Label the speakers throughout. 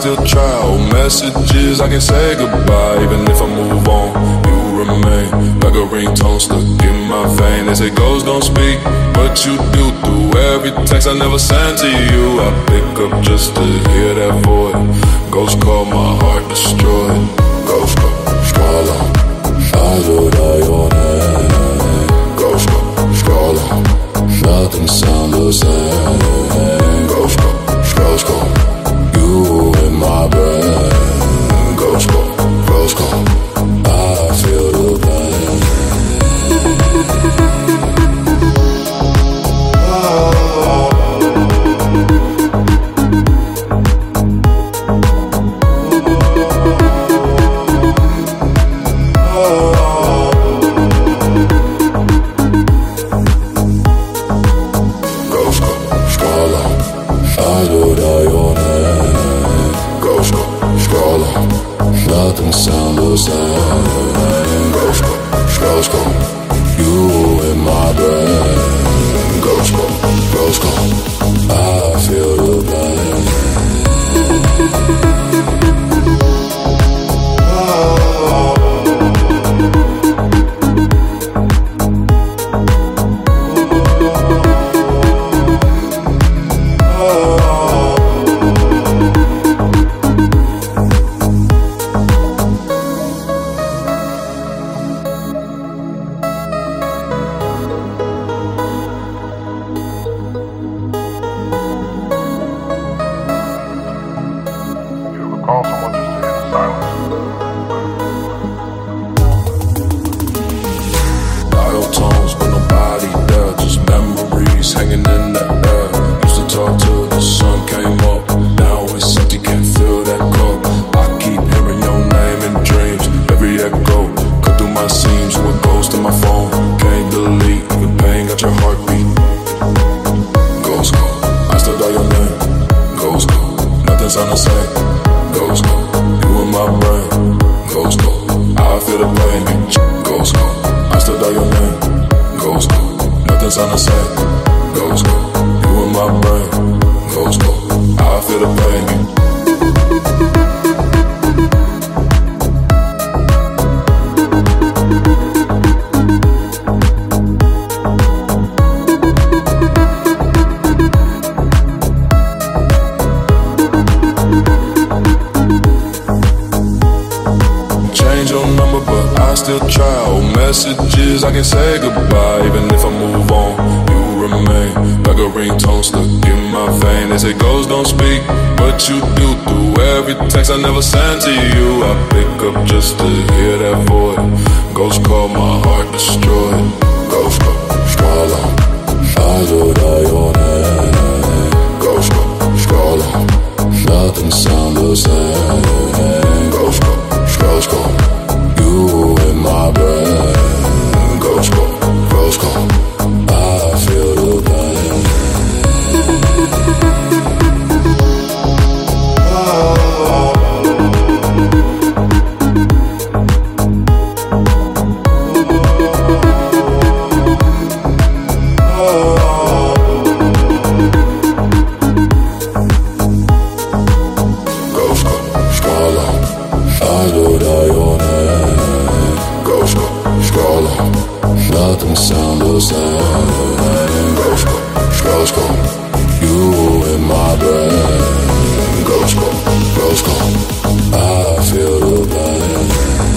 Speaker 1: still try. Old messages, I can say goodbye. Even if I move on, you remain like a ringtone stuck in my vein. They say ghosts don't speak, but you do. Through every text I never sent to you, I pick up just to hear that void. Ghost call, my heart destroyed. Ghost call, scala, ayudayone. Ghost call, scala, nothing sound the same. Ghost call, ghost call, you in my brain. Ghost call, I feel the pain. Nothing sound the same. Ghost call, you in my brain. Ghost call, I feel the pain.
Speaker 2: Call someone just to hear the silence.
Speaker 1: Dial tones, but nobody there. Just memories hanging in the air. Used to talk till the sun came up. Now it's empty, can't feel that cup. I keep hearing your name in dreams. Every echo cut through my seams. You a ghost in my phone, can't delete. Even pain got your heartbeat. Ghost call, I still dial your name. Ghost call, nothing sound the same. Ghost call, you in my brain. Ghost call, I feel the pain. Ghost call, I still dial your name. Ghost call, nothing sound the same. Ghost call, you in my brain. Ghost call, I feel the pain. Still try. Old messages, I can say goodbye. Even if I move on, you remain like a ringtone stuck in my vein. They say ghosts don't speak, but you do. Through every text I never sent to you, I pick up just to hear that void. Ghost call, my heart destroyed. Ghost call, scala, ayudayone. Ghost call, scala, nothing sound the same. Ghost call, you in my brain. Ghost call, I feel the pain. Ghost call, scala, ayudayone. Nothing sound the same. Ghost call, you in my brain. Ghost call, I feel the pain.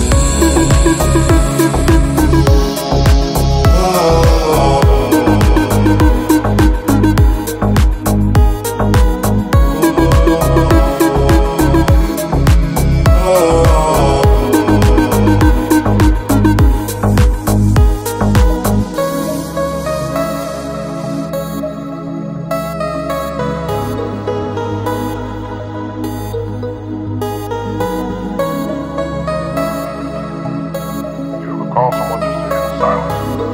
Speaker 2: Call someone just to hear the silence.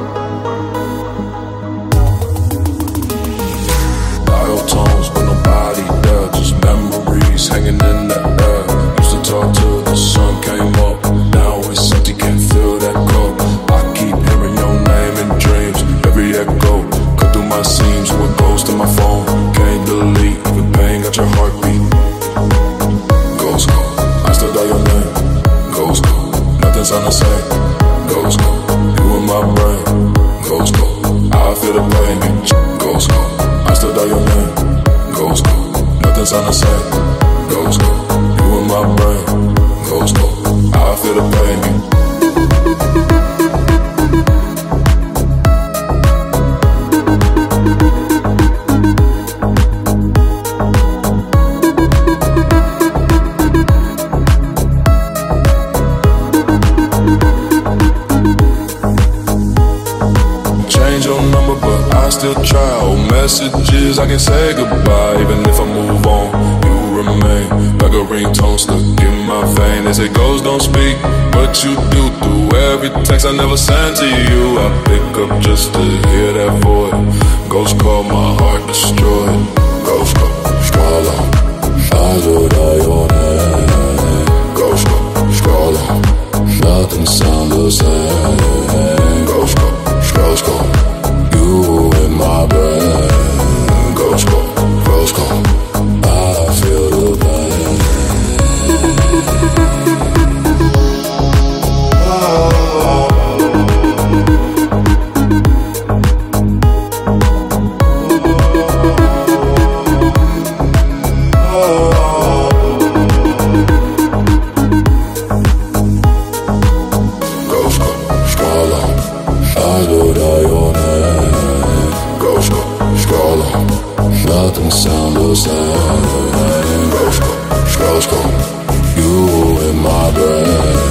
Speaker 1: Dial tones, but nobody there. Just memories hanging in the air. Used to talk till the sun came up. Now it's empty, can't feel that cup. I keep hearing your name in dreams. Every echo cut through my seams. You a ghost in my phone, can't delete. Even pain got your heartbeat. nothing sound the same. Ghost, go, you in my brain. Ghost, go, I feel the pain. Change your number, but I still try. Old messages, I can say goodbye. Even if I move on, you remain like a ringtone stuck in my vein. They say ghosts don't speak, but you do. Through every text I never sent to you, I pick up just to hear that voice. Ghost call, my heart destroyed. Ghost call, scroll on, Ghost call, scroll on, nothing sound the same. Ghost call, scroll, you in my brain. Ghost call, I feel the pain. Ghost call, scroll on, I go down your name. Ghost call, scroll on, nothing sound the same. Ghost call, you in my brain.